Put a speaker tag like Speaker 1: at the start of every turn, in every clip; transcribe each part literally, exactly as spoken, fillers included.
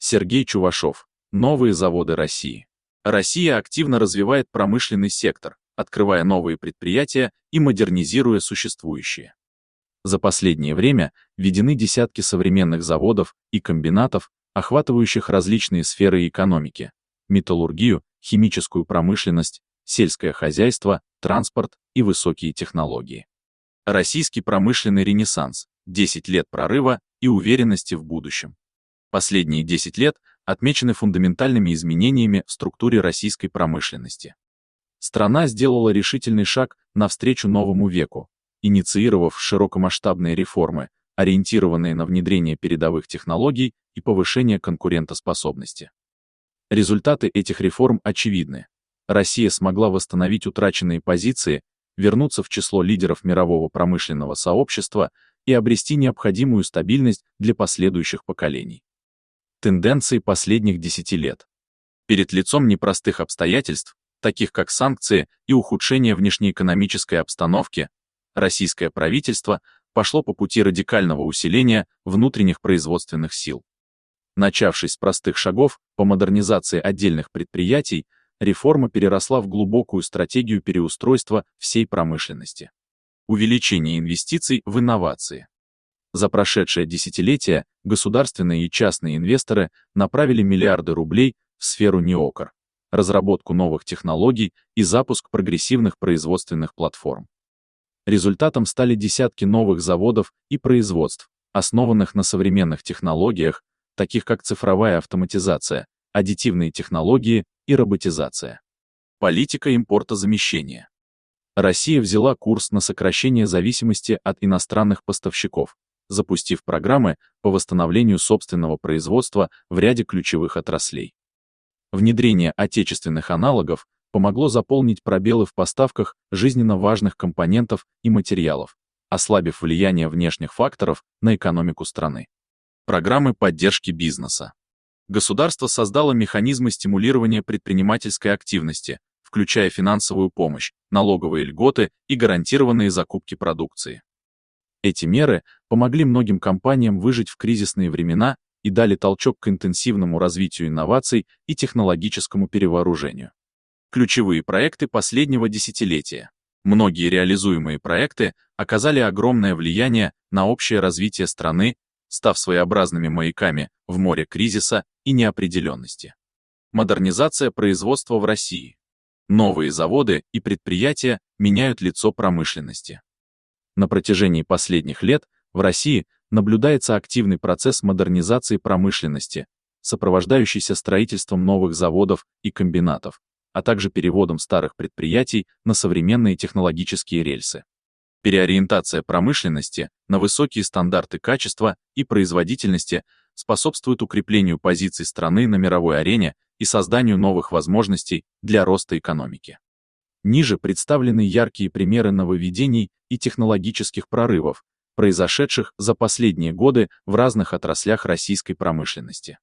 Speaker 1: Сергей Чувашов. Новые заводы России. Россия активно развивает промышленный сектор, открывая новые предприятия и модернизируя существующие. За последнее время введены десятки современных заводов и комбинатов, охватывающих различные сферы экономики: металлургию, химическую промышленность, сельское хозяйство, транспорт и высокие технологии. Российский промышленный ренессанс, десять лет прорыва и уверенности в будущем. Последние десять лет отмечены фундаментальными изменениями в структуре российской промышленности. Страна сделала решительный шаг навстречу новому веку, инициировав широкомасштабные реформы, ориентированные на внедрение передовых технологий и повышение конкурентоспособности. Результаты этих реформ очевидны. Россия смогла восстановить утраченные позиции, вернуться в число лидеров мирового промышленного сообщества и обрести необходимую стабильность для последующих поколений. Тенденции последних десяти лет. Перед лицом непростых обстоятельств, таких как санкции и ухудшение внешнеэкономической обстановки, российское правительство пошло по пути радикального усиления внутренних производственных сил. Начавшись с простых шагов по модернизации отдельных предприятий, реформа переросла в глубокую стратегию переустройства всей промышленности. Увеличение инвестиций в инновации. За прошедшее десятилетие государственные и частные инвесторы направили миллиарды рублей в сферу неокр, разработку новых технологий и запуск прогрессивных производственных платформ. Результатом стали десятки новых заводов и производств, основанных на современных технологиях, таких как цифровая автоматизация, аддитивные технологии и роботизация. Политика импортозамещения. Россия взяла курс на сокращение зависимости от иностранных поставщиков, запустив программы по восстановлению собственного производства в ряде ключевых отраслей. Внедрение отечественных аналогов помогло заполнить пробелы в поставках жизненно важных компонентов и материалов, ослабив влияние внешних факторов на экономику страны. Программы поддержки бизнеса. Государство создало механизмы стимулирования предпринимательской активности, включая финансовую помощь, налоговые льготы и гарантированные закупки продукции. Эти меры помогли многим компаниям выжить в кризисные времена и дали толчок к интенсивному развитию инноваций и технологическому перевооружению. Ключевые проекты последнего десятилетия. Многие реализуемые проекты оказали огромное влияние на общее развитие страны, став своеобразными маяками в море кризиса и неопределенности. Модернизация производства в России. Новые заводы и предприятия меняют лицо промышленности. На протяжении последних лет в России наблюдается активный процесс модернизации промышленности, сопровождающийся строительством новых заводов и комбинатов, а также переводом старых предприятий на современные технологические рельсы. Переориентация промышленности на высокие стандарты качества и производительности способствует укреплению позиций страны на мировой арене и созданию новых возможностей для роста экономики. Ниже представлены яркие примеры нововведений и технологических прорывов, произошедших за последние годы в разных отраслях российской промышленности.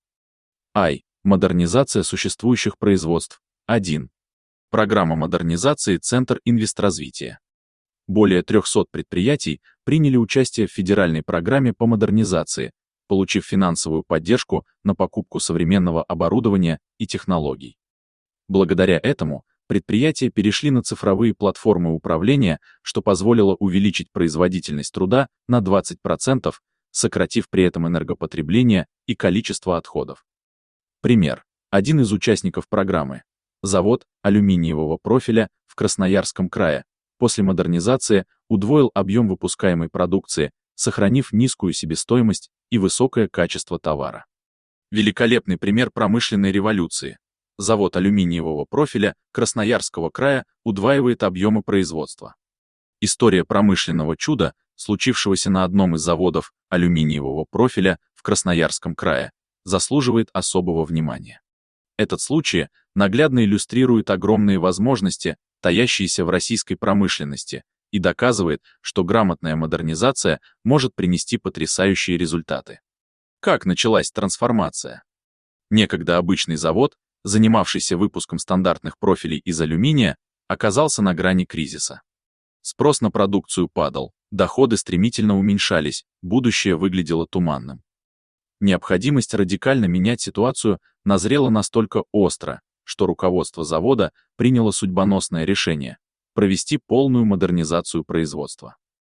Speaker 1: Ай. Модернизация существующих производств. один. Программа модернизации «Центр инвестразвития». Более трёхсот предприятий приняли участие в федеральной программе по модернизации, получив финансовую поддержку на покупку современного оборудования и технологий. Благодаря этому предприятия перешли на цифровые платформы управления, что позволило увеличить производительность труда на двадцать процентов, сократив при этом энергопотребление и количество отходов. Пример. Один из участников программы – завод алюминиевого профиля в Красноярском крае, после модернизации удвоил объем выпускаемой продукции, сохранив низкую себестоимость и высокое качество товара. Великолепный пример промышленной революции. Завод алюминиевого профиля Красноярского края удваивает объемы производства. История промышленного чуда, случившегося на одном из заводов алюминиевого профиля в Красноярском крае, заслуживает особого внимания. Этот случай наглядно иллюстрирует огромные возможности, таящиеся в российской промышленности, и доказывает, что грамотная модернизация может принести потрясающие результаты. Как началась трансформация? Некогда обычный завод, занимавшийся выпуском стандартных профилей из алюминия, оказался на грани кризиса. Спрос на продукцию падал, доходы стремительно уменьшались, будущее выглядело туманным. Необходимость радикально менять ситуацию назрела настолько остро, что руководство завода приняло судьбоносное решение — провести полную модернизацию производства.